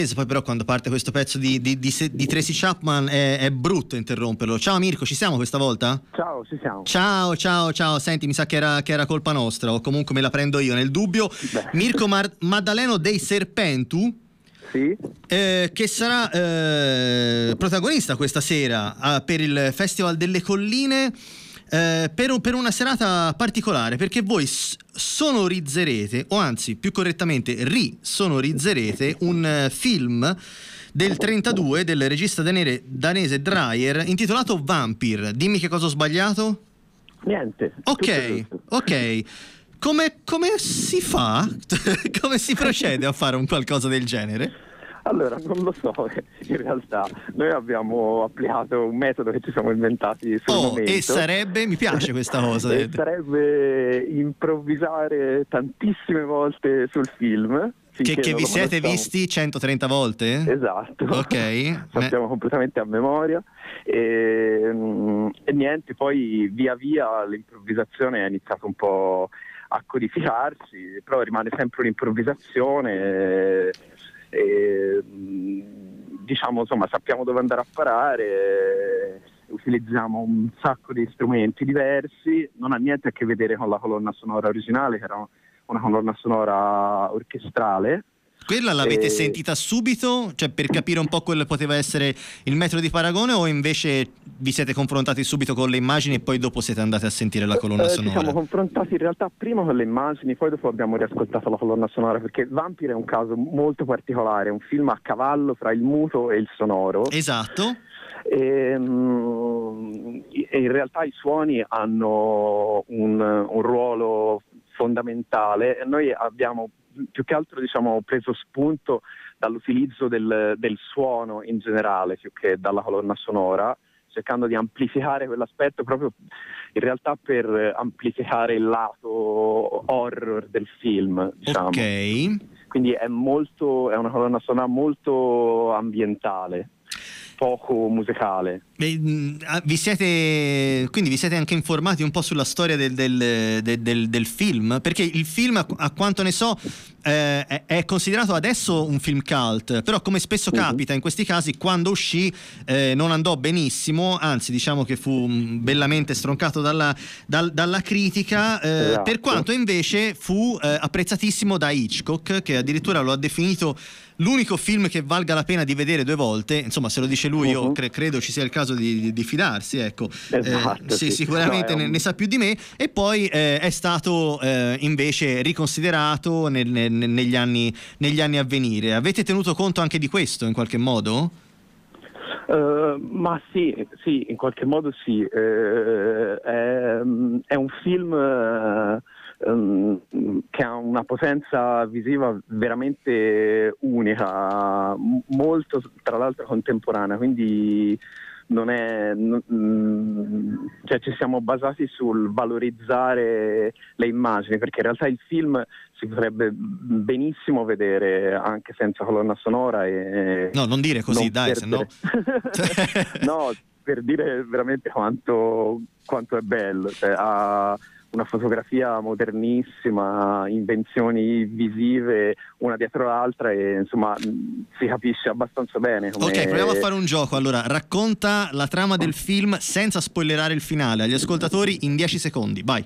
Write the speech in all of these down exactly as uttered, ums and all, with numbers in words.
Poi però quando parte questo pezzo di, di, di, di Tracy Chapman è, è brutto interromperlo. Ciao Mirko, ci siamo questa volta? Ciao, ci siamo. Ciao, ciao, ciao. Senti, mi sa che era, che era colpa nostra, o comunque me la prendo io nel dubbio. Beh. Mirko Mar- Maddaleno dei Serpentu, sì. eh, che sarà eh, protagonista questa sera eh, per il Festival delle Colline, eh, per, un, per una serata particolare, perché voi s- sonorizzerete, o anzi più correttamente risonorizzerete un uh, film del trentadue del regista danere, danese Dreyer, intitolato Vampire. Dimmi che cosa ho sbagliato? Niente. Ok, ok. Come, come si fa? Come si procede a fare un qualcosa del genere? Allora, non lo so, in realtà noi abbiamo applicato un metodo che ci siamo inventati sul oh, momento. E sarebbe, mi piace questa cosa. E sarebbe improvvisare tantissime volte sul film. Che, che vi siete visti centotrenta volte? Esatto. Ok. Sappiamo completamente a memoria. E, e niente, poi via via l'improvvisazione è iniziata un po' a codificarsi, però rimane sempre un'improvvisazione. E, e, diciamo, insomma, sappiamo dove andare a parare, utilizziamo un sacco di strumenti diversi, non ha niente a che vedere con la colonna sonora originale, che era una colonna sonora orchestrale. Quella l'avete e... sentita subito, cioè per capire un po' quello che poteva essere il metodo di paragone, o invece vi siete confrontati subito con le immagini e poi dopo siete andati a sentire la colonna eh, sonora? Ci siamo confrontati in realtà prima con le immagini, poi dopo abbiamo riascoltato la colonna sonora, perché Vampire è un caso molto particolare, è un film a cavallo fra il muto e il sonoro. Esatto. E, um, e in realtà i suoni hanno un, un ruolo fondamentale e noi abbiamo più che altro diciamo preso spunto dall'utilizzo del, del suono in generale più che dalla colonna sonora, cercando di amplificare quell'aspetto proprio in realtà per amplificare il lato horror del film, diciamo. Ok. Quindi è molto, è una colonna sonora molto ambientale, poco musicale. Beh, vi siete quindi vi siete anche informati un po' sulla storia del, del, del, del, del film, perché il film a, a quanto ne so eh, è, è considerato adesso un film cult, però come spesso Mm-hmm. capita in questi casi, quando uscì eh, non andò benissimo, anzi diciamo che fu bellamente stroncato dalla, dal, dalla critica, eh, Esatto. per quanto invece fu eh, apprezzatissimo da Hitchcock, che addirittura lo ha definito l'unico film che valga la pena di vedere due volte. Insomma, se lo dice lui, io uh-huh. cre- credo ci sia il caso di, di, di fidarsi, ecco. Esatto, eh, sì, sì. sicuramente No, ne, un... ne sa più di me. E poi eh, è stato eh, invece riconsiderato nel, nel, negli anni negli anni a venire. Avete tenuto conto anche di questo in qualche modo? Uh, ma sì, sì, in qualche modo sì. Uh, è, è un film uh, um, che ha una potenza visiva veramente unica, m- molto tra l'altro contemporanea, quindi non è, n- cioè ci siamo basati sul valorizzare le immagini, perché in realtà il film si potrebbe benissimo vedere anche senza colonna sonora e no, non dire così, non dai, se no no, per dire veramente quanto, quanto è bello, cioè, ha una fotografia modernissima, invenzioni visive una dietro l'altra e insomma si capisce abbastanza bene come... Ok, proviamo a fare un gioco. Allora, racconta la trama del film senza spoilerare il finale agli ascoltatori in dieci secondi, vai.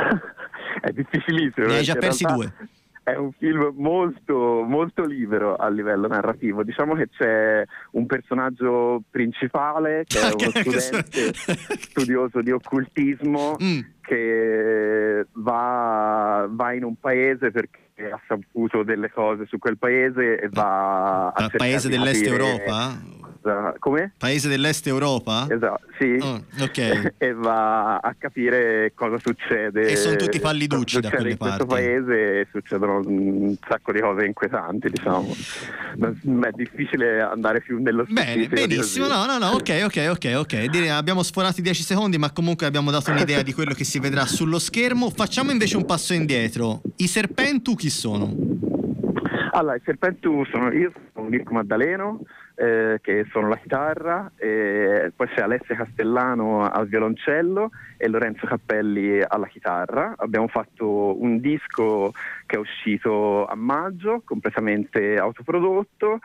È difficilissimo. Ne hai già persi due. È un film molto, molto libero a livello narrativo. Diciamo che c'è un personaggio principale che è uno studente studioso di occultismo mm. che va, va in un paese perché ha saputo delle cose su quel paese e va a cercare paese di dell'est capire... Europa? Come? Paese dell'est Europa? Esatto, sì. Oh, ok. E va a capire cosa succede. E sono tutti palliducci da quelle in parti. In questo paese succedono un sacco di cose inquietanti, diciamo. È difficile andare più nello specifico. Bene, benissimo. No, no, no, ok, ok, ok, ok. Direi, abbiamo sforato i dieci secondi, ma comunque abbiamo dato un'idea di quello che si vedrà sullo schermo. Facciamo invece un passo indietro. I Serpentu chi sono? Allora, i Serpentu sono io, sono Mirko Maddaleno, eh, che sono la chitarra, e poi c'è Alessia Castellano al violoncello e Lorenzo Cappelli alla chitarra. Abbiamo fatto un disco che è uscito a maggio, completamente autoprodotto,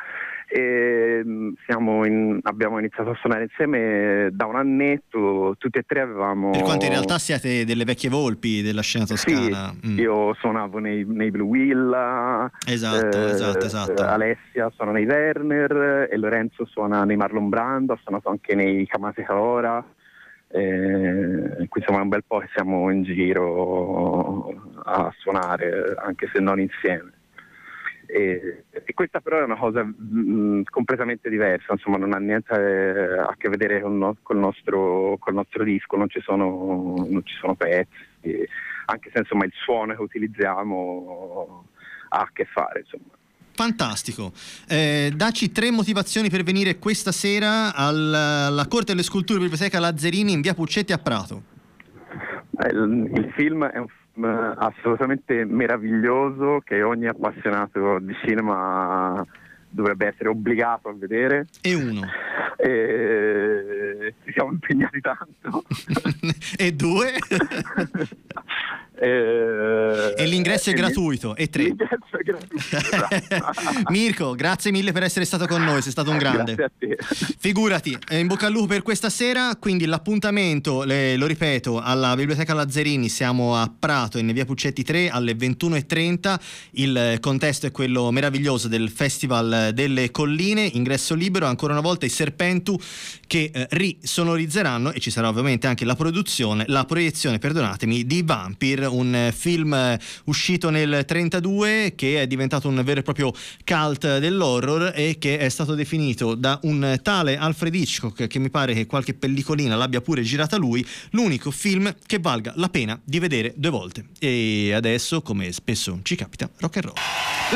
E siamo in, abbiamo iniziato a suonare insieme da un annetto, tutti e tre avevamo... Per quanto in realtà siate delle vecchie volpi della scena toscana. Sì, mm. io suonavo nei, nei Blue Will, Esatto, eh, esatto, esatto. Alessia suona nei Werner e Lorenzo suona nei Marlon Brando, ha suonato anche nei Kamase Kaora. Eh, qui insomma è un bel po' che siamo in giro a suonare, anche se non insieme. E, e questa però è una cosa mh, completamente diversa, insomma non ha niente a che vedere con no, col, nostro, col nostro disco, non ci sono, non ci sono pezzi, anche se insomma il suono che utilizziamo ha a che fare, insomma. Fantastico, eh, dacci tre motivazioni per venire questa sera alla, alla Corte delle Sculture Biblioteca Lazzarini in via Puccetti a Prato. Il, il film è un film assolutamente meraviglioso che ogni appassionato di cinema dovrebbe essere obbligato a vedere. E uno. E ci siamo impegnati tanto. E due. e, e l'ingresso è e gratuito. E tre. L'ingresso è gratuito. Mirko, grazie mille per essere stato con noi, sei stato un grande. Grazie a te. Figurati, in bocca al lupo per questa sera. Quindi l'appuntamento, le, lo ripeto, alla Biblioteca Lazzarini, siamo a Prato in via Puccetti tre alle ventuno e trenta. Il contesto è quello meraviglioso del Festival delle Colline, ingresso libero. Ancora una volta i Serpentu che eh, risonorizzeranno, e ci sarà ovviamente anche la produzione, la proiezione, perdonatemi, di Vampire, un eh, film eh, uscito nel trentadue che è diventato un vero e proprio cult dell'horror e che è stato definito da un tale Alfred Hitchcock, che mi pare che qualche pellicolina l'abbia pure girata lui, l'unico film che valga la pena di vedere due volte. E adesso, come spesso ci capita, rock and roll.